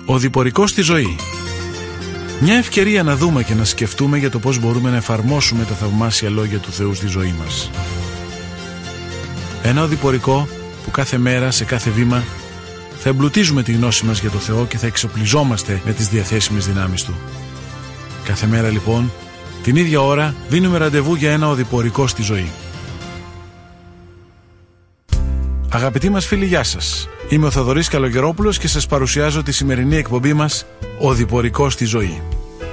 Ο διπορικός στη ζωή. Μια ευκαιρία να δούμε και να σκεφτούμε για το πώς μπορούμε να εφαρμόσουμε τα θαυμάσια λόγια του Θεού στη ζωή μας. Ένα οδηπορικό που κάθε μέρα, σε κάθε βήμα, θα εμπλουτίζουμε τη γνώση μας για το Θεό και θα εξοπλιζόμαστε με τις διαθέσιμες δυνάμεις Του. Κάθε μέρα λοιπόν, την ίδια ώρα, δίνουμε ραντεβού για ένα οδηπορικό στη ζωή. Αγαπητοί μας φίλοι, γεια σας. Είμαι ο Θοδωρής Καλογερόπουλος και σας παρουσιάζω τη σημερινή εκπομπή μας «Οδηπορικό στη ζωή».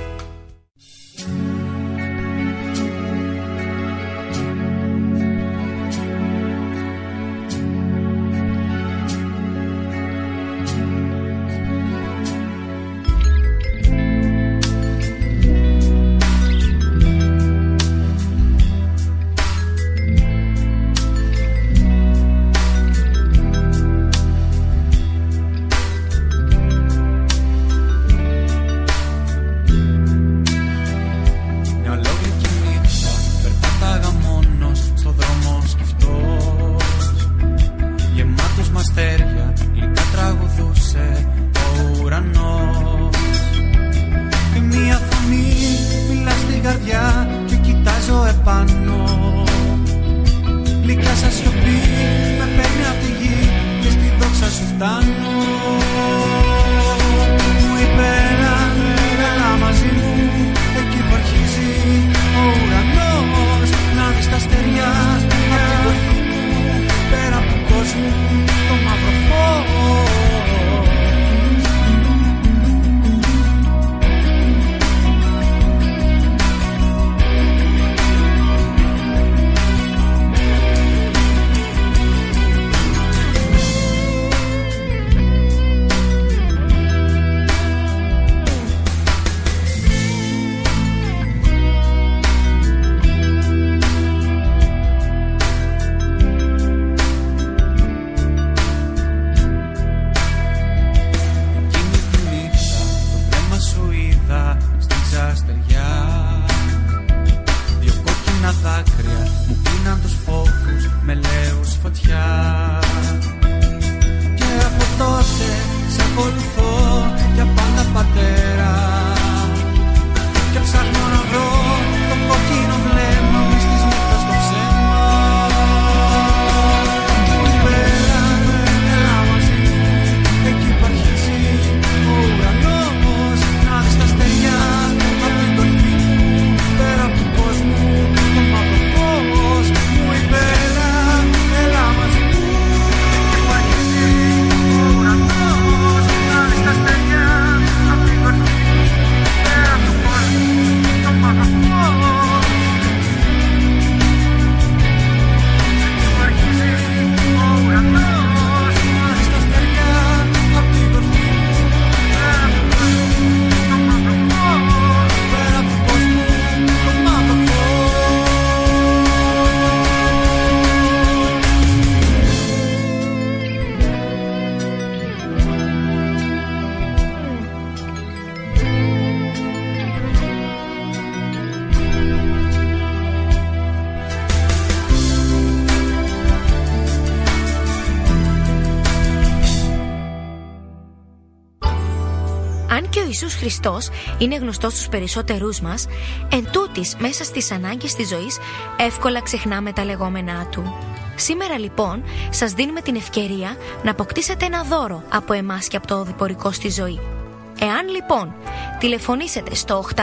Ιησούς Χριστός είναι γνωστός στους περισσότερούς μας, εν τούτης μέσα στις ανάγκες της ζωής εύκολα ξεχνάμε τα λεγόμενά Του. Σήμερα λοιπόν σας δίνουμε την ευκαιρία να αποκτήσετε ένα δώρο από εμάς και από το οδηπορικό στη ζωή. Εάν λοιπόν τηλεφωνήσετε στο 801 11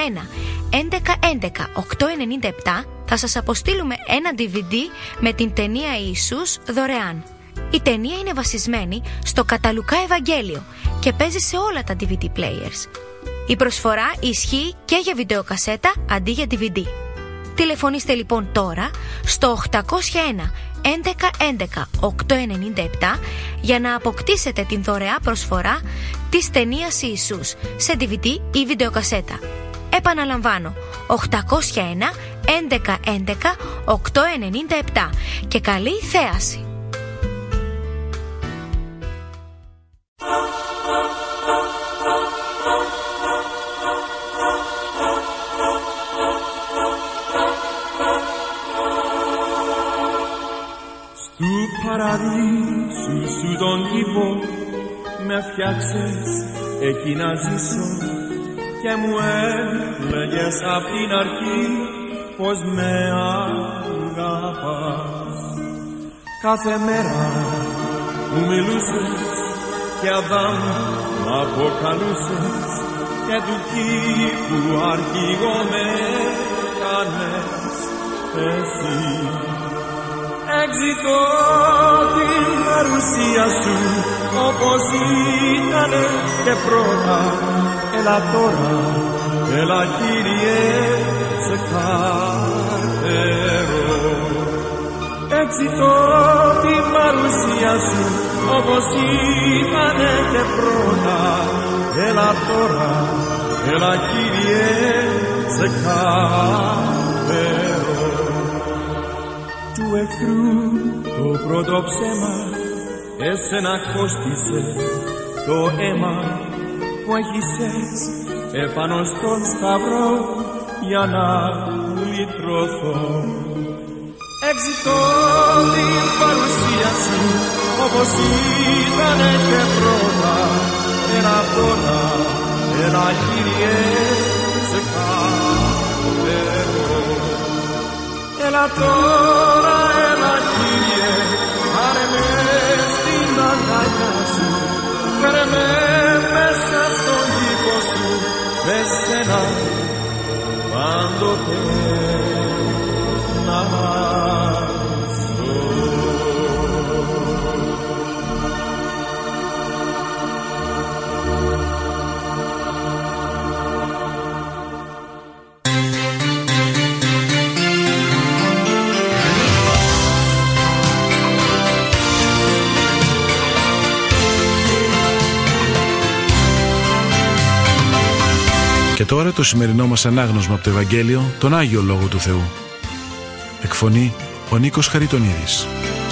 11 897 θα σας αποστείλουμε ένα DVD με την ταινία Ιησούς δωρεάν. Η ταινία είναι βασισμένη στο κατά Λουκά Ευαγγέλιο και παίζει σε όλα τα DVD players. Η προσφορά ισχύει και για βιντεοκασέτα αντί για DVD. Τηλεφωνήστε λοιπόν τώρα στο 801 11 11 897 για να αποκτήσετε την δωρεά προσφορά της ταινίας Ιησούς σε DVD ή βιντεοκασέτα. Επαναλαμβάνω, 801 11 11 897 και καλή θέαση. Του παραδείσου σου τον κήπο με φτιάξες εκεί να ζήσω και μου έλεγες απ' την αρχή πως με αγαπάς. Κάθε μέρα μου μιλούσες και Αδάμ μ' αποκαλούσες και του κήπου αρχηγό με κάνες εσύ. Εξητώ την παρουσία σου όπως ήτανε και πρώτα. Έλα τώρα, έλα Κύριε ξεκάρτερο. Εξητώ την παρουσία σου όπως ήτανε και πρώτα. Έλα τώρα, έλα Κύριε ξεκάρτερο. Του εχθρού το πρώτο ψέμα εσένα κόστισε το αίμα που έχησες επάνω στον σταυρό για να λυτρωθώ. Εξητώ την παρουσία σου όπως ήτανε και πρώτα. Έλα τώρα, έλα Κύριε ξεκάρτερο. Έλα τώρα, έλα Κύριε, πάρε με στην αγκαλιά σου, φέρε με μέσα στον κήπο σου, με σένα πάντοτε να ζω. Και τώρα το σημερινό μας ανάγνωσμα από το Ευαγγέλιο, τον Άγιο Λόγο του Θεού. Εκφωνεί ο Νίκος Χαριτονίδης.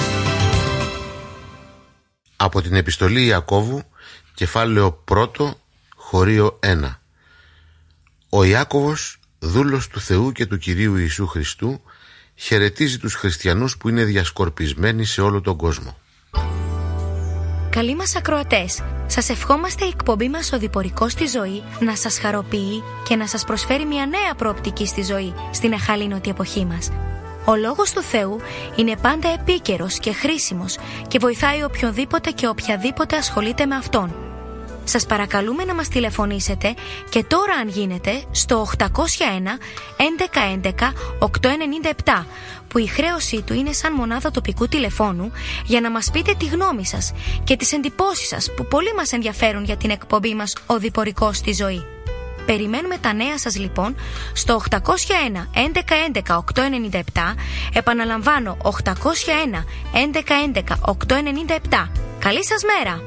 Από την Επιστολή Ιακώβου, κεφάλαιο 1, χωρίο 1. Ο Ιάκωβος, δούλος του Θεού και του Κυρίου Ιησού Χριστού, χαιρετίζει τους χριστιανούς που είναι διασκορπισμένοι σε όλο τον κόσμο. Καλοί μας ακροατές, σας ευχόμαστε η εκπομπή μας «Οδηπορικός στη ζωή» να σας χαροποιεί και να σας προσφέρει μια νέα προοπτική στη ζωή στην εχαλήνωτη εποχή μας. Ο Λόγος του Θεού είναι πάντα επίκαιρος και χρήσιμος και βοηθάει οποιονδήποτε και οποιαδήποτε ασχολείται με Αυτόν. Σας παρακαλούμε να μας τηλεφωνήσετε και τώρα αν γίνεται στο 801 1111 897 που η χρέωσή του είναι σαν μονάδα τοπικού τηλεφώνου για να μας πείτε τη γνώμη σας και τις εντυπώσεις σας που πολύ μας ενδιαφέρουν για την εκπομπή μας «Οδηπορικός στη ζωή». Περιμένουμε τα νέα σας λοιπόν στο 801 1111 897, επαναλαμβάνω 801 1111 897. Καλή σας μέρα!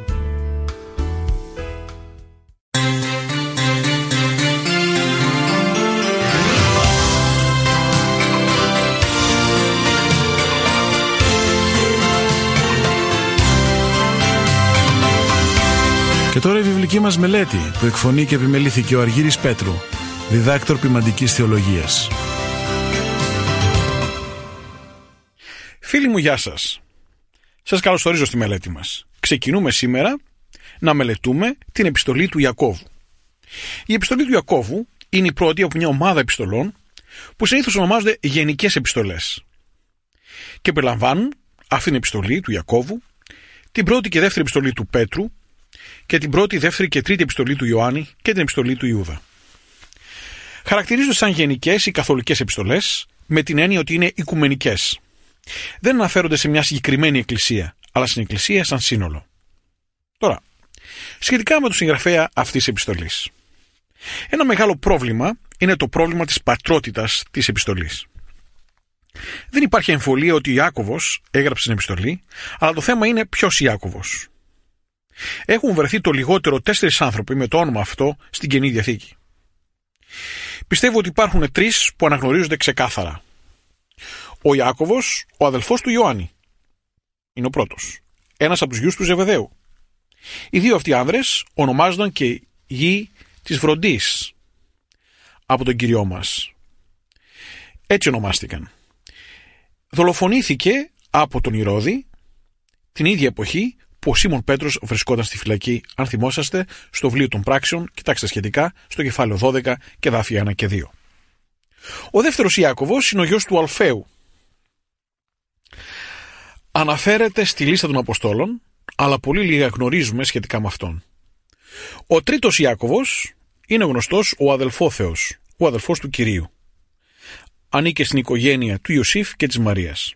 Και τώρα η βιβλική μας μελέτη που εκφωνεί και επιμελήθηκε ο Αργύρης Πέτρου, διδάκτορ ποιμαντικής θεολογίας. Φίλοι μου, γεια σας. Σας καλωσορίζω στη μελέτη μας. Ξεκινούμε σήμερα να μελετούμε την επιστολή του Ιακώβου. Η επιστολή του Ιακώβου είναι η πρώτη από μια ομάδα επιστολών που συνήθως ονομάζονται γενικές επιστολές και περιλαμβάνουν αυτήν την επιστολή του Ιακώβου, την πρώτη και δεύτερη επιστολή του Πέτρου και την πρώτη, δεύτερη και τρίτη επιστολή του Ιωάννη και την επιστολή του Ιούδα. Χαρακτηρίζονται σαν γενικές ή καθολικές επιστολές με την έννοια ότι είναι οικουμενικές. Δεν αναφέρονται σε μια συγκεκριμένη εκκλησία, αλλά στην εκκλησία σαν σύνολο. Τώρα, σχετικά με τον συγγραφέα αυτής της επιστολής. Ένα μεγάλο πρόβλημα είναι το πρόβλημα της πατρότητας της επιστολής. Δεν υπάρχει εμφολία ότι ο Ιάκωβος έγραψε την επιστολή, αλλά το θέμα είναι ποιος Ιάκωβος. Έχουν βρεθεί το λιγότερο 4 άνθρωποι με το όνομα αυτό στην Καινή Διαθήκη. Πιστεύω ότι υπάρχουν 3 που αναγνωρίζονται ξεκάθαρα. Ο Ιάκωβος, ο αδελφός του Ιωάννη, είναι ο πρώτος. Ένας από τους γιους του Ζεβεδαίου. Οι 2 αυτοί άνδρες ονομάζονταν και γη της Βροντής από τον Κυριό μας. Έτσι ονομάστηκαν. Δολοφονήθηκε από τον Ηρώδη την ίδια εποχή που ο Σίμων Πέτρος βρισκόταν στη φυλακή. Αν θυμόσαστε, στο βιβλίο των Πράξεων, κοιτάξτε σχετικά, στο κεφάλαιο 12 και εδάφια 1 και 2. Ο δεύτερος Ιάκωβος είναι ο γιος του Αλφαίου. Αναφέρεται στη λίστα των Αποστόλων, αλλά πολύ λίγα γνωρίζουμε σχετικά με αυτόν. Ο τρίτος Ιάκωβος είναι γνωστός ο αδελφόθεος, ο αδελφός του Κυρίου. Ανήκε στην οικογένεια του Ιωσήφ και της Μαρίας.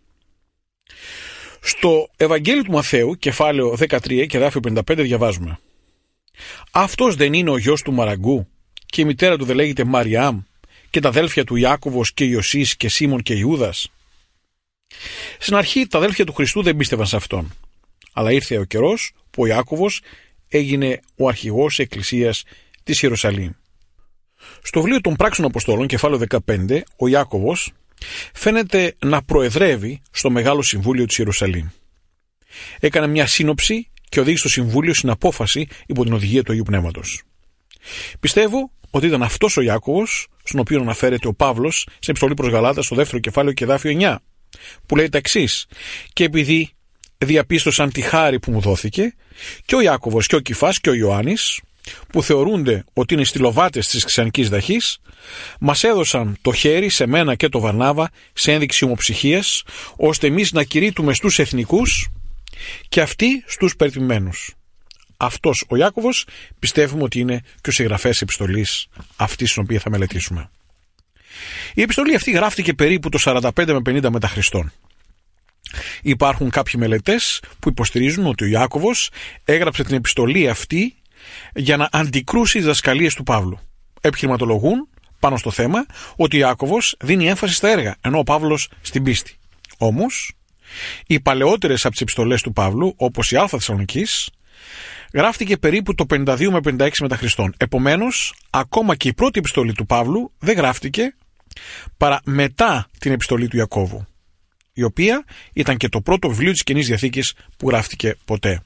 Στο Ευαγγέλιο του Μαθαίου, κεφάλαιο 13 και εδάφιο 55 διαβάζουμε: «Αυτός δεν είναι ο γιος του Μαραγκού και η μητέρα του δεν λέγεται Μαριάμ και τα αδέλφια του Ιάκωβος και Ιωσής και Σίμων και Ιούδας?» Στην αρχή τα αδέλφια του Χριστού δεν πίστευαν σε αυτόν, αλλά ήρθε ο καιρός που ο Ιάκωβος έγινε ο αρχηγός εκκλησίας της Ιερουσαλήμ. Στο βιβλίο των Πράξεων Αποστόλων, κεφάλαιο 15, ο Ιάκωβος φαίνεται να προεδρεύει στο Μεγάλο Συμβούλιο της Ιερουσαλήμ. Έκανε μια σύνοψη και οδήγησε το Συμβούλιο στην απόφαση υπό την οδηγία του Αγίου Πνεύματος. Πιστεύω ότι ήταν αυτός ο Ιάκωβος, στον οποίο αναφέρεται ο Παύλος στην επιστολή προς Γαλάτας, στο δεύτερο κεφάλαιο και εδάφιο 9, που λέει τα εξής: «Και επειδή διαπίστωσαν τη χάρη που μου δόθηκε, και ο Ιάκωβος και ο Κηφάς και ο Ιωάννης, που θεωρούνται ότι είναι στυλοβάτες της Χριστιανικής Δαχής, μας έδωσαν το χέρι σε μένα και το Βαρνάβα σε ένδειξη ομοψυχίας, ώστε εμείς να κηρύττουμε στους εθνικούς και αυτοί στους περιττημένους». Αυτός ο Ιάκωβος πιστεύουμε ότι είναι και ο συγγραφέας επιστολής αυτής την οποία θα μελετήσουμε. Η επιστολή αυτή γράφτηκε περίπου το 45 με 50 μετά Χριστόν. Υπάρχουν κάποιοι μελετές που υποστηρίζουν ότι ο Ιάκωβος έγραψε την επιστολή αυτή για να αντικρούσει τις διδασκαλίες του Παύλου. Επιχειρηματολογούν πάνω στο θέμα ότι ο Ιάκωβος δίνει έμφαση στα έργα, ενώ ο Παύλος στην πίστη. Όμως, οι παλαιότερες από τις επιστολές του Παύλου, όπως η Α Θεσσαλονικής, γράφτηκε περίπου το 52 με 56 μετά Χριστόν. Επομένως, ακόμα και η πρώτη επιστολή του Παύλου δεν γράφτηκε παρά μετά την επιστολή του Ιακώβου, η οποία ήταν και το πρώτο βιβλίο της Καινής Διαθήκης που γράφτηκε ποτέ.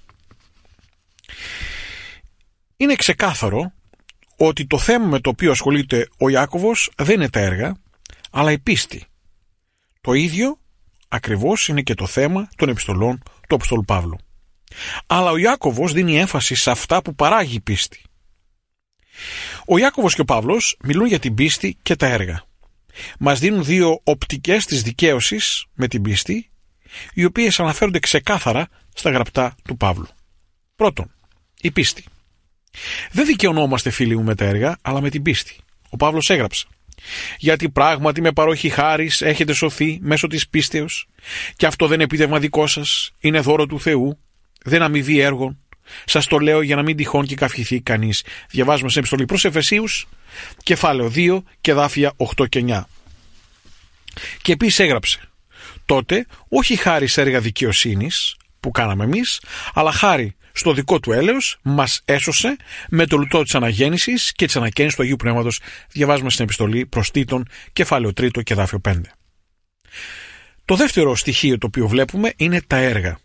Είναι ξεκάθαρο ότι το θέμα με το οποίο ασχολείται ο Ιάκωβος δεν είναι τα έργα, αλλά η πίστη. Το ίδιο ακριβώς είναι και το θέμα των επιστολών του Αποστόλου Παύλου. Αλλά ο Ιάκωβος δίνει έμφαση σε αυτά που παράγει η πίστη. Ο Ιάκωβος και ο Παύλος μιλούν για την πίστη και τα έργα. Μας δίνουν δύο οπτικές της δικαίωσης με την πίστη, οι οποίες αναφέρονται ξεκάθαρα στα γραπτά του Παύλου. Πρώτον, η πίστη. Δεν δικαιωνόμαστε, φίλοι μου, με τα έργα, αλλά με την πίστη. Ο Παύλος έγραψε: «Γιατί πράγματι με παροχή χάρις έχετε σωθεί μέσω της πίστεως, και αυτό δεν είναι επίτευγμα δικό σας, είναι δώρο του Θεού, δεν αμοιβή έργων. Σας το λέω για να μην τυχόν και καυχηθεί κανείς». Διαβάζουμε στην επιστολή προς Εφεσίους, κεφάλαιο 2 και εδάφια 8 και 9. Και επίσης έγραψε: «Τότε όχι χάρη σε έργα δικαιοσύνης που κάναμε εμείς, αλλά χάρη στο δικό του έλεος μας έσωσε με το λουτό της αναγέννησης και της ανακαίνησης του Αγίου Πνεύματος». Διαβάζουμε στην επιστολή προς Τίτον, κεφάλαιο 3 και εδάφιο 5. Το δεύτερο στοιχείο το οποίο βλέπουμε είναι τα έργα.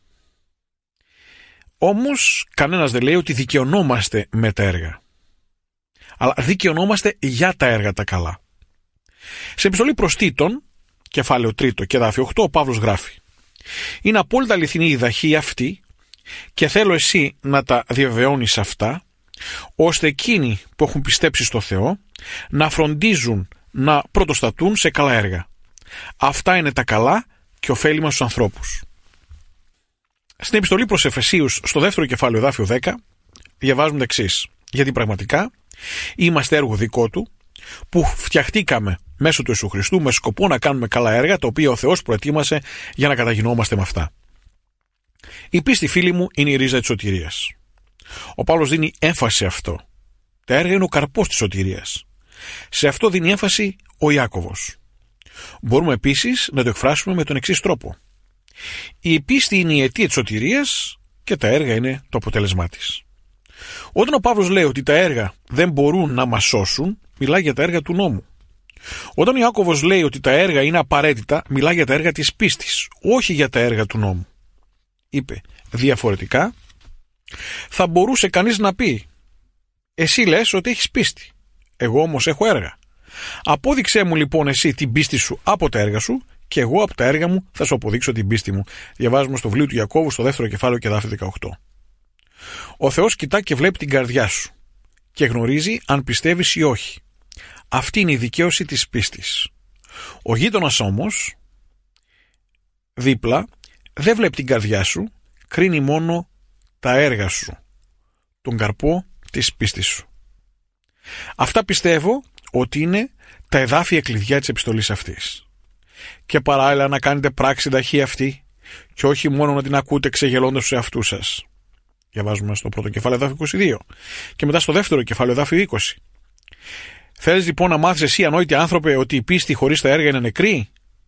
Όμως κανένας δεν λέει ότι δικαιωνόμαστε με τα έργα, αλλά δικαιωνόμαστε για τα έργα τα καλά. Σε επιστολή προς Τίτον, κεφάλαιο 3 και εδάφιο 8, ο Παύλος γράφει: «Είναι απόλυτα αληθινή η δαχή αυτή και θέλω εσύ να τα διαβεβαιώνεις αυτά, ώστε εκείνοι που έχουν πιστέψει στο Θεό να φροντίζουν να πρωτοστατούν σε καλά έργα. Αυτά είναι τα καλά και ωφέλιμα στους ανθρώπους». Στην επιστολή προς Εφεσίους, στο δεύτερο κεφάλαιο εδάφιο 10, διαβάζουμε τα εξής: «Γιατί πραγματικά είμαστε έργο δικό του, που φτιαχτήκαμε μέσω του Ιησού Χριστού με σκοπό να κάνουμε καλά έργα, τα οποία ο Θεός προετοίμασε για να καταγινόμαστε με αυτά». Η πίστη, φίλοι μου, είναι η ρίζα της σωτηρίας. Ο Παύλος δίνει έμφαση σε αυτό. Τα έργα είναι ο καρπός της σωτηρίας. Σε αυτό δίνει έμφαση ο Ιάκωβος. Μπορούμε επίσης να το εκφράσουμε με τον εξής τρόπο: η πίστη είναι η αιτία της σωτηρίας και τα έργα είναι το αποτέλεσμά της. Όταν ο Παύλος λέει ότι τα έργα δεν μπορούν να μας σώσουν, μιλάει για τα έργα του νόμου. Όταν ο Ιάκωβος λέει ότι τα έργα είναι απαραίτητα, μιλάει για τα έργα της πίστης, όχι για τα έργα του νόμου. Είπε διαφορετικά, θα μπορούσε κανείς να πει: «Εσύ λες ότι έχεις πίστη, εγώ όμως έχω έργα. Απόδειξέ μου λοιπόν εσύ την πίστη σου από τα έργα σου, και εγώ από τα έργα μου θα σου αποδείξω την πίστη μου». Διαβάζουμε στο βιβλίο του Ιακώβου, στο δεύτερο κεφάλαιο και εδάφιο 18. Ο Θεός κοιτά και βλέπει την καρδιά σου και γνωρίζει αν πιστεύεις ή όχι. Αυτή είναι η δικαίωση της πίστης. Ο γείτονας όμως, δίπλα, δεν βλέπει την καρδιά σου, κρίνει μόνο τα έργα σου, τον καρπό της πίστης σου. Αυτά πιστεύω ότι είναι τα εδάφια κλειδιά της επιστολής αυτής. Και παράλληλα να κάνετε πράξη ταχύ αυτή και όχι μόνο να την ακούτε ξεγελώντας τους εαυτούς σας. Διαβάζουμε στο πρώτο κεφάλαιο εδάφιο 22 και μετά στο δεύτερο κεφάλαιο εδάφιο 20. Θέλεις λοιπόν να μάθεις εσύ, ανόητε άνθρωπε, ότι η πίστη χωρίς τα έργα είναι νεκρή?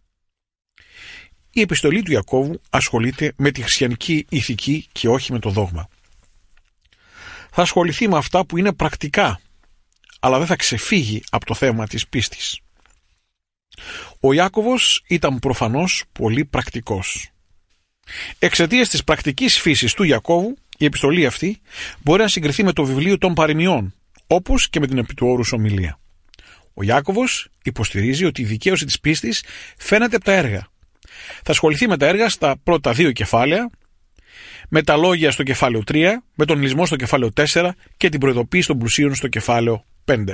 Η επιστολή του Ιακώβου ασχολείται με τη χριστιανική ηθική και όχι με το δόγμα. Θα ασχοληθεί με αυτά που είναι πρακτικά, αλλά δεν θα ξεφύγει από το θέμα της πίστης. Ο Ιάκωβος ήταν προφανώς πολύ πρακτικός. Εξαιτίας της πρακτικής φύσης του Ιακώβου, η επιστολή αυτή μπορεί να συγκριθεί με το βιβλίο των παροιμιών, όπως και με την επί του όρους ομιλία. Ο Ιάκωβος υποστηρίζει ότι η δικαίωση της πίστης φαίνεται από τα έργα. Θα ασχοληθεί με τα έργα στα πρώτα 2 κεφάλαια, με τα λόγια στο κεφάλαιο 3, με τον λυσμό στο κεφάλαιο 4 και την προειδοποίηση των πλουσίων στο κεφάλαιο 5.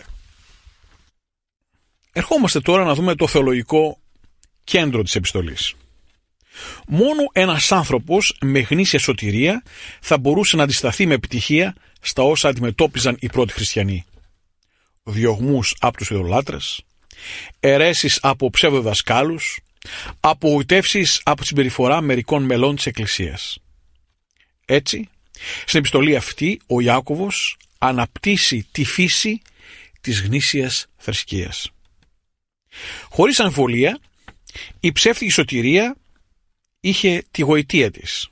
Ερχόμαστε τώρα να δούμε το θεολογικό κέντρο της επιστολής. Μόνο ένας άνθρωπος με γνήσια σωτηρία θα μπορούσε να αντισταθεί με επιτυχία στα όσα αντιμετώπιζαν οι πρώτοι χριστιανοί. Διωγμούς από τους ειδωλάτρες, αιρέσεις από ψευδοδασκάλους, απογοητεύσεις από τη συμπεριφορά μερικών μελών της Εκκλησίας. Έτσι, στην επιστολή αυτή ο Ιάκωβος αναπτύσσει τη φύση της γνήσιας θρησκείας. Χωρίς αμφιβολία, η ψεύτικη σωτηρία είχε τη γοητεία της.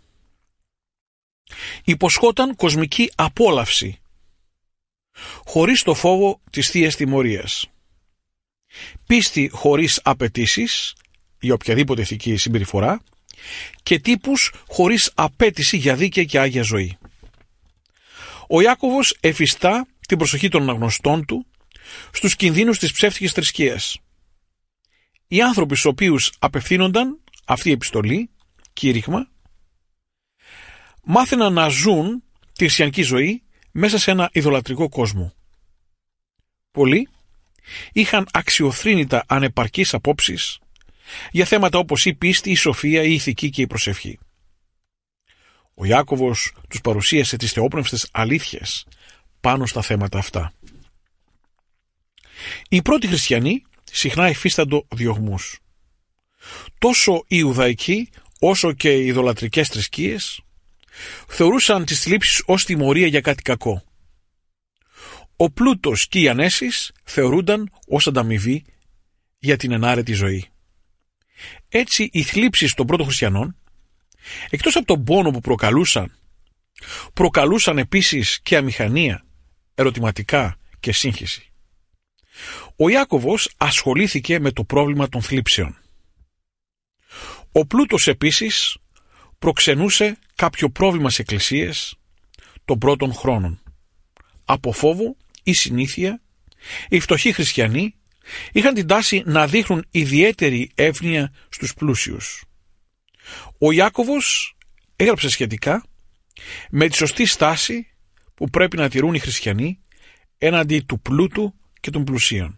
Υποσχόταν κοσμική απόλαυση, χωρίς το φόβο της θείας τιμωρίας. Πίστη χωρίς απαιτήσεις για οποιαδήποτε ηθική συμπεριφορά και τύπους χωρίς απέτηση για δίκαια και άγια ζωή. Ο Ιάκωβος εφιστά την προσοχή των αναγνωστών του στους κινδύνους της ψεύτικης θρησκείας. Οι άνθρωποι στους οποίους απευθύνονταν αυτή η επιστολή, κήρυγμα, μάθαιναν να ζουν τη χριστιανική ζωή μέσα σε ένα ειδωλατρικό κόσμο. Πολλοί είχαν αξιοθρήνητα ανεπαρκείς απόψεις για θέματα όπως η πίστη, η σοφία, η ηθική και η προσευχή. Ο Ιάκωβος τους παρουσίασε τις θεόπνευστες αλήθειες πάνω στα θέματα αυτά. Οι πρώτοι χριστιανοί συχνά υφίσταντο διωγμούς. Τόσο οι Ιουδαϊκοί όσο και οι ειδωλατρικές θρησκείες θεωρούσαν τις θλίψεις ως τιμωρία για κάτι κακό. Ο πλούτος και οι ανέσεις θεωρούνταν ως ανταμοιβή για την ενάρετη ζωή. Έτσι οι θλίψεις των πρώτων χριστιανών, εκτός από τον πόνο που προκαλούσαν επίσης και αμηχανία, ερωτηματικά και σύγχυση. Ο Ιάκωβος ασχολήθηκε με το πρόβλημα των θλίψεων. Ο πλούτος επίσης προξενούσε κάποιο πρόβλημα σε εκκλησίες των πρώτων χρόνων. Από φόβο ή συνήθεια, οι φτωχοί χριστιανοί είχαν την τάση να δείχνουν ιδιαίτερη εύνοια στους πλούσιους. Ο Ιάκωβος έγραψε σχετικά με τη σωστή στάση που πρέπει να τηρούν οι χριστιανοί έναντι του πλούτου και των πλουσίων.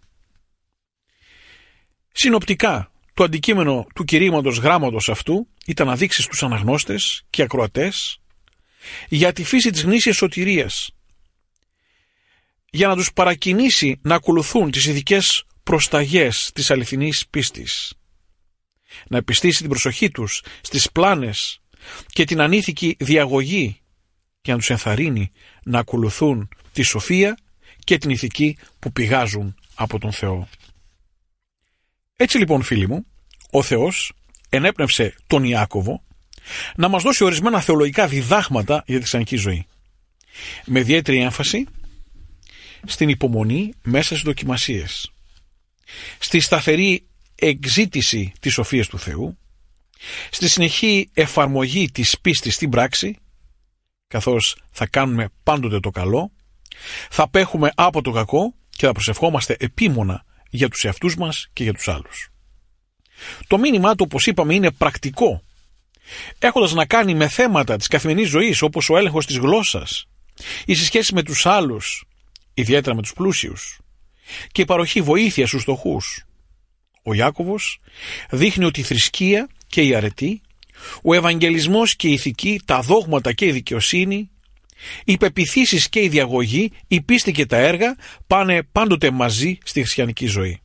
Συνοπτικά, το αντικείμενο του κηρύγματος γράμματος αυτού ήταν να δείξει στους αναγνώστες και ακροατές για τη φύση της γνήσιας σωτηρίας, για να τους παρακινήσει να ακολουθούν τις ειδικές προσταγές της αληθινής πίστης, να επιστήσει την προσοχή τους στις πλάνες και την ανήθικη διαγωγή και να τους ενθαρρύνει να ακολουθούν τη σοφία και την ηθική που πηγάζουν από τον Θεό. Έτσι λοιπόν, φίλοι μου, ο Θεός ενέπνευσε τον Ιάκωβο να μας δώσει ορισμένα θεολογικά διδάγματα για τη χριστιανική ζωή, με ιδιαίτερη έμφαση στην υπομονή μέσα στις δοκιμασίες, στη σταθερή εκζήτηση της σοφίας του Θεού, στη συνεχή εφαρμογή της πίστης στην πράξη, καθώς θα κάνουμε πάντοτε το καλό, θα απέχουμε από το κακό και θα προσευχόμαστε επίμονα για τους εαυτούς μας και για τους άλλους. Το μήνυμά του, όπως είπαμε, είναι πρακτικό έχοντας να κάνει με θέματα της καθημερινής ζωής, όπως ο έλεγχος της γλώσσας, η σχέση με τους άλλους, ιδιαίτερα με τους πλούσιους, και η παροχή βοήθειας στους φτωχούς. Ο Ιάκωβος δείχνει ότι η θρησκεία και η αρετή, ο ευαγγελισμός και η ηθική, τα δόγματα και η δικαιοσύνη, οι πεποιθήσεις και η διαγωγή, η πίστη και τα έργα πάνε πάντοτε μαζί στη χριστιανική ζωή.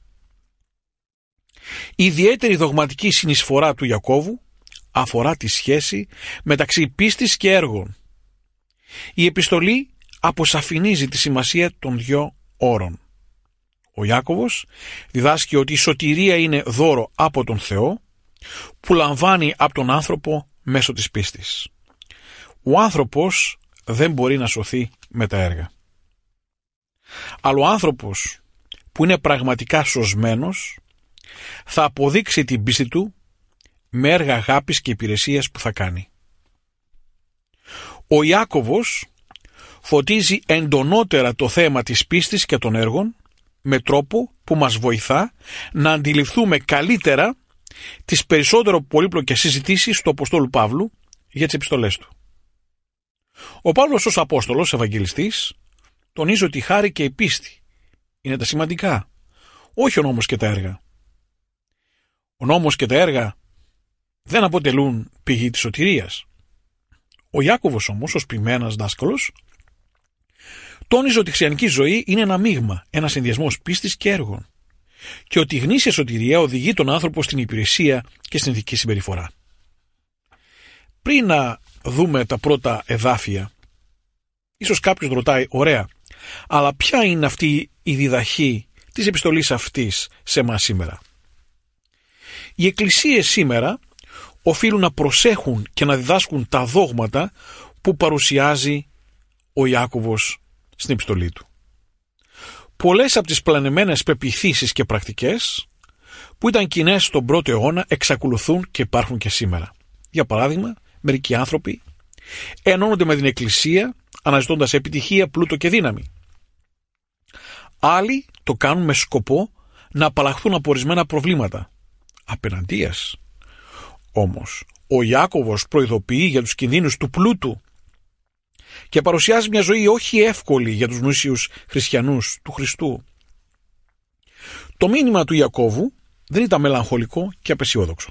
Η ιδιαίτερη δογματική συνεισφορά του Ιακώβου αφορά τη σχέση μεταξύ πίστης και έργων. Η επιστολή αποσαφηνίζει τη σημασία των δυο όρων. Ο Ιάκωβος διδάσκει ότι η σωτηρία είναι δώρο από τον Θεό που λαμβάνει από τον άνθρωπο μέσω της πίστης. Ο άνθρωπος δεν μπορεί να σωθεί με τα έργα. Αλλά ο άνθρωπος που είναι πραγματικά σωσμένος θα αποδείξει την πίστη του με έργα αγάπης και υπηρεσίας που θα κάνει. Ο Ιάκωβος φωτίζει εντονότερα το θέμα της πίστης και των έργων με τρόπο που μας βοηθά να αντιληφθούμε καλύτερα τις περισσότερο πολύπλοκες συζητήσεις του Αποστόλου Παύλου για τις επιστολές του. Ο Παύλος ως Απόστολος Ευαγγελιστής τονίζει ότι η χάρη και η πίστη είναι τα σημαντικά, όχι ο νόμος και τα έργα. Ο νόμος και τα έργα δεν αποτελούν πηγή της σωτηρίας. Ο Ιάκωβος όμως, ως ποιμένας δάσκαλος, τόνιζε ότι η χριστιανική ζωή είναι ένα μείγμα, ένας συνδυασμός πίστης και έργων, και ότι η γνήσια σωτηρία οδηγεί τον άνθρωπο στην υπηρεσία και στην ηθική συμπεριφορά. Πριν να δούμε τα πρώτα εδάφια, ίσως κάποιος ρωτάει, ωραία, αλλά ποια είναι αυτή η διδαχή της επιστολής αυτής σε εμάς σήμερα? Οι εκκλησίες σήμερα οφείλουν να προσέχουν και να διδάσκουν τα δόγματα που παρουσιάζει ο Ιάκωβος στην επιστολή του. Πολλές από τις πλανεμένες πεποιθήσεις και πρακτικές που ήταν κοινές στον πρώτο αιώνα εξακολουθούν και υπάρχουν και σήμερα. Για παράδειγμα, μερικοί άνθρωποι ενώνονται με την εκκλησία αναζητώντας επιτυχία, πλούτο και δύναμη. Άλλοι το κάνουν με σκοπό να απαλλαχθούν από ορισμένα προβλήματα. Απέναντίας όμως, ο Ιάκωβος προειδοποιεί για τους κινδύνους του πλούτου και παρουσιάζει μια ζωή όχι εύκολη για τους γνήσιους χριστιανούς του Χριστού. Το μήνυμα του Ιακώβου δεν ήταν μελαγχολικό και απεσιόδοξο.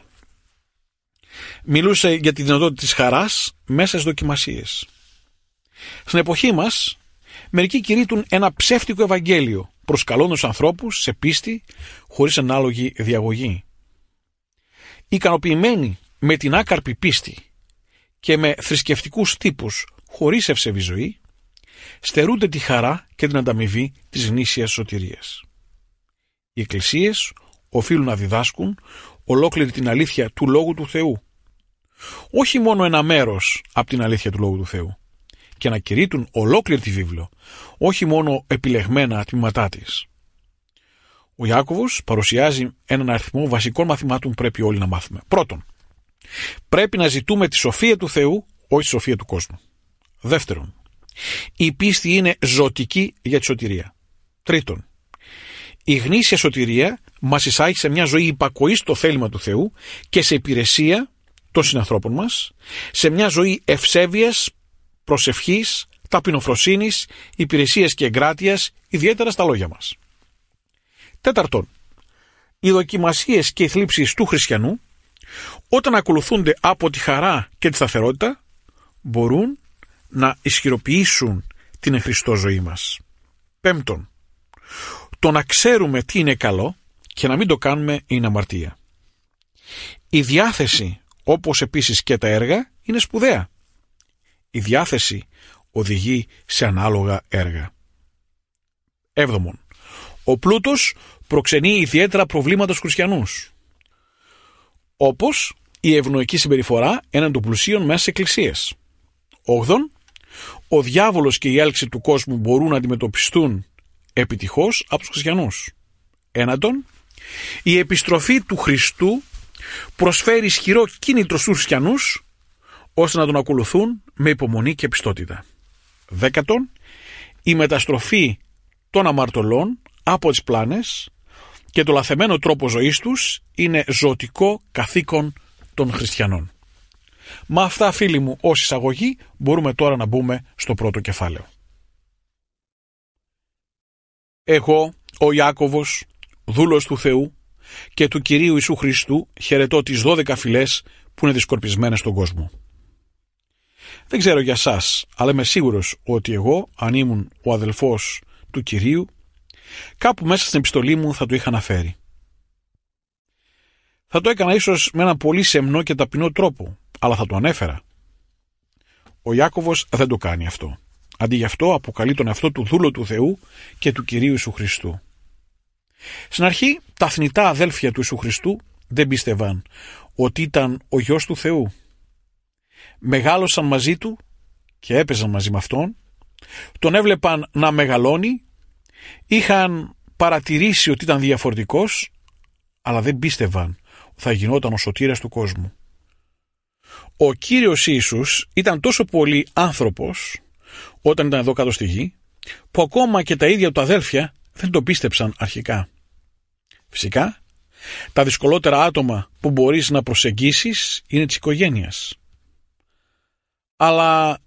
Μιλούσε για τη δυνατότητα της χαράς μέσα στις δοκιμασίες. Στην εποχή μας, μερικοί κηρύττουν ένα ψεύτικο Ευαγγέλιο, προσκαλώντας ανθρώπους σε πίστη χωρίς ανάλογη διαγωγή. Ικανοποιημένοι με την άκαρπη πίστη και με θρησκευτικούς τύπους χωρίς ευσεβή ζωή, στερούνται τη χαρά και την ανταμοιβή της γνήσιας σωτηρίας. Οι εκκλησίες οφείλουν να διδάσκουν ολόκληρη την αλήθεια του Λόγου του Θεού, όχι μόνο ένα μέρος από την αλήθεια του Λόγου του Θεού, και να κηρύττουν ολόκληρη τη βίβλο, όχι μόνο επιλεγμένα τμήματά της. Ο Ιάκωβος παρουσιάζει έναν αριθμό βασικών μαθημάτων που πρέπει όλοι να μάθουμε. Πρώτον, πρέπει να ζητούμε τη σοφία του Θεού, όχι τη σοφία του κόσμου. Δεύτερον, η πίστη είναι ζωτική για τη σωτηρία. Τρίτον, η γνήσια σωτηρία μας εισάγει σε μια ζωή υπακοής στο θέλημα του Θεού και σε υπηρεσία των συνανθρώπων μας, σε μια ζωή ευσέβειας, προσευχής, ταπεινοφροσύνης, υπηρεσίας και εγκράτειας, ιδιαίτερα στα λόγια μας. Τέταρτον, οι δοκιμασίες και οι θλίψεις του χριστιανού, όταν ακολουθούνται από τη χαρά και τη σταθερότητα, μπορούν να ισχυροποιήσουν την εν Χριστώ ζωή μας. Πέμπτον, το να ξέρουμε τι είναι καλό και να μην το κάνουμε είναι αμαρτία. Η διάθεση, όπως επίσης και τα έργα, είναι σπουδαία. Η διάθεση οδηγεί σε ανάλογα έργα. Έβδομον, ο πλούτος προξενεί ιδιαίτερα προβλήματα στους χριστιανούς, όπως η ευνοϊκή συμπεριφορά έναντι των πλουσίων μέσα στις εκκλησίες. Όγδον, ο διάβολος και η έλξη του κόσμου μπορούν να αντιμετωπιστούν επιτυχώς από τους χριστιανούς. Ένατον, η επιστροφή του Χριστού προσφέρει ισχυρό κίνητρο στους χριστιανούς ώστε να τον ακολουθούν με υπομονή και πιστότητα. Δέκατον, η μεταστροφή των αμαρτωλών από τις πλάνες και το λαθεμένο τρόπο ζωής τους είναι ζωτικό καθήκον των χριστιανών. Με αυτά, φίλοι μου, ως εισαγωγή μπορούμε τώρα να μπούμε στο πρώτο κεφάλαιο. Εγώ, ο Ιάκωβος, δούλος του Θεού και του Κυρίου Ιησού Χριστού, χαιρετώ τις 12 φυλές που είναι δισκορπισμένες στον κόσμο. Δεν ξέρω για σας, αλλά είμαι σίγουρος ότι εγώ, αν ήμουν ο αδελφός του Κυρίου, κάπου μέσα στην επιστολή μου θα το είχα αναφέρει. Θα το έκανα ίσως με έναν πολύ σεμνό και ταπεινό τρόπο, αλλά θα το ανέφερα. Ο Ιάκωβος δεν το κάνει αυτό. Αντί γι' αυτό αποκαλεί τον εαυτό του δούλο του Θεού και του Κυρίου Ιησού Χριστού. Στην αρχή τα θνητά αδέλφια του Ιησού Χριστού δεν πίστευαν ότι ήταν ο Υιός του Θεού. Μεγάλωσαν μαζί του και έπαιζαν μαζί με αυτόν, τον έβλεπαν να μεγαλώνει, είχαν παρατηρήσει ότι ήταν διαφορετικός, αλλά δεν πίστευαν ότι θα γινόταν ο σωτήρας του κόσμου. Ο Κύριος Ιησούς ήταν τόσο πολύ άνθρωπος όταν ήταν εδώ κάτω στη γη, που ακόμα και τα ίδια του αδέλφια δεν το πίστεψαν αρχικά. Φυσικά, τα δυσκολότερα άτομα που μπορείς να προσεγγίσεις είναι της οικογένειας. Αλλά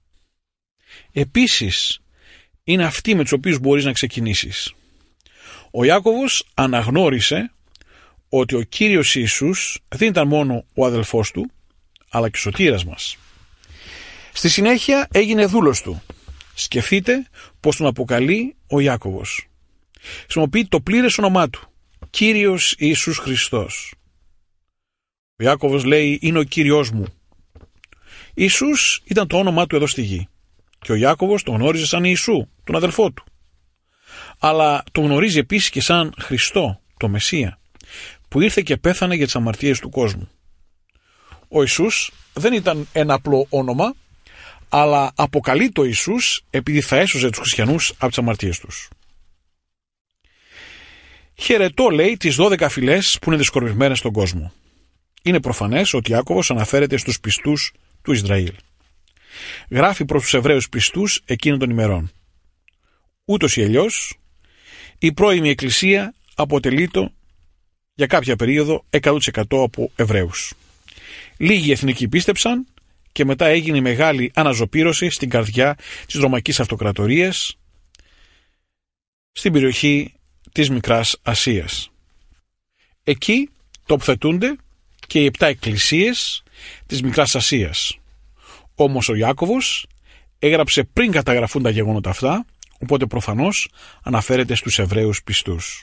επίσης είναι αυτοί με τους οποίους μπορείς να ξεκινήσεις. Ο Ιάκωβος αναγνώρισε ότι ο Κύριος Ιησούς δεν ήταν μόνο ο αδελφός του, αλλά και ο σωτήρας μας. Στη συνέχεια έγινε δούλος του. Σκεφτείτε πως τον αποκαλεί ο Ιάκωβος. Χρησιμοποιεί το πλήρες όνομά του, Κύριος Ιησούς Χριστός. Ο Ιάκωβος λέει είναι ο Κύριος μου. Ιησούς ήταν το όνομά του εδώ στη γη και ο Ιάκωβος τον γνώριζε σαν Ιησού, τον αδελφό του. Αλλά τον γνωρίζει επίσης και σαν Χριστό, το Μεσσία, που ήρθε και πέθανε για τις αμαρτίες του κόσμου. Ο Ιησούς δεν ήταν ένα απλό όνομα, αλλά αποκαλεί το Ιησούς επειδή θα έσωζε τους χριστιανούς από τις αμαρτίες τους. Χαιρετώ, λέει, τις 12 φυλές που είναι δισκορπισμένες στον κόσμο. Είναι προφανές ότι Ιάκωβος αναφέρεται στους πιστούς του Ισραήλ. Γράφει προς τους Εβραίους πιστούς εκείνων των ημερών. Ούτως ή αλλιώς, η πρώιμη Εκκλησία αποτελείται για κάποια περίοδο 100% από Εβραίους. Λίγοι εθνικοί πίστεψαν και μετά έγινε μεγάλη αναζωπήρωση στην καρδιά της Ρωμαϊκής Αυτοκρατορίας στην περιοχή της Μικράς Ασίας. Εκεί τοποθετούνται και οι 7 εκκλησίες της Μικράς Ασίας. Όμως ο Ιάκωβος έγραψε πριν καταγραφούν τα γεγονότα αυτά, οπότε προφανώς αναφέρεται στους Εβραίους πιστούς.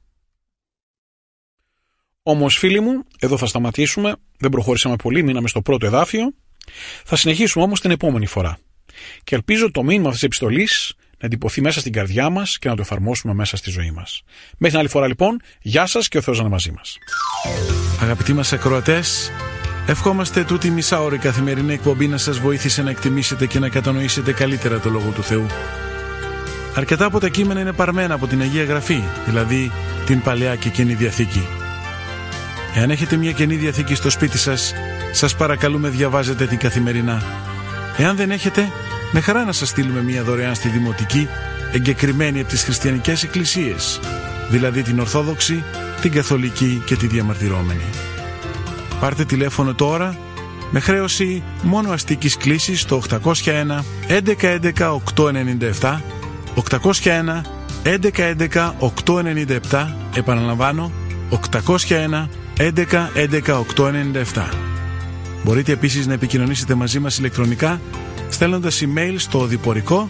Όμως, φίλοι μου, εδώ θα σταματήσουμε, δεν προχωρήσαμε πολύ, μείναμε στο πρώτο εδάφιο. Θα συνεχίσουμε όμως την επόμενη φορά. Και ελπίζω το μήνυμα αυτής της επιστολής να εντυπωθεί μέσα στην καρδιά μας και να το εφαρμόσουμε μέσα στη ζωή μας. Μέχρι την άλλη φορά, λοιπόν, γεια σας και ο Θεός να είναι μαζί μας. Αγαπητοί μας ακροατές, ευχόμαστε τούτη μισάωρη καθημερινή εκπομπή να σας βοήθησε να εκτιμήσετε και να κατανοήσετε καλύτερα το Λόγο του Θεού. Αρκετά από τα κείμενα είναι παρμένα από την Αγία Γραφή, δηλαδή την Παλαιά και Καινή Διαθήκη. Εάν έχετε μια Καινή Διαθήκη στο σπίτι σας, σας παρακαλούμε διαβάζετε την καθημερινά. Εάν δεν έχετε, με χαρά να σας στείλουμε μια δωρεάν στη Δημοτική, εγκεκριμένη από τις χριστιανικές εκκλησίες, δηλαδή την Ορθόδοξη, την Καθολική και τη Διαμαρτυρόμενη. Πάρτε τηλέφωνο τώρα με χρέωση μόνο αστικής κλήσης στο 801 1111 897, 801 1111 897, επαναλαμβάνω 801 1111 897. Μπορείτε επίσης να επικοινωνήσετε μαζί μας ηλεκτρονικά στέλνοντας email στο οδηπορικό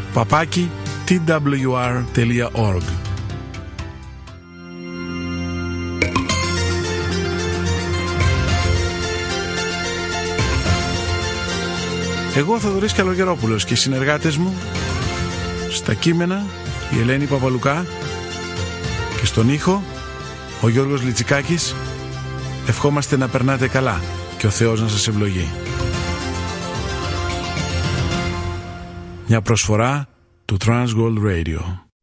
@twr.org. Εγώ, Θοδωρής Καλογερόπουλος, και οι συνεργάτες μου στα κείμενα η Ελένη Παπαλουκά και στον ήχο ο Γιώργος Λιτσικάκης, ευχόμαστε να περνάτε καλά και ο Θεός να σας ευλογεί. Μια προσφορά του Transworld Radio.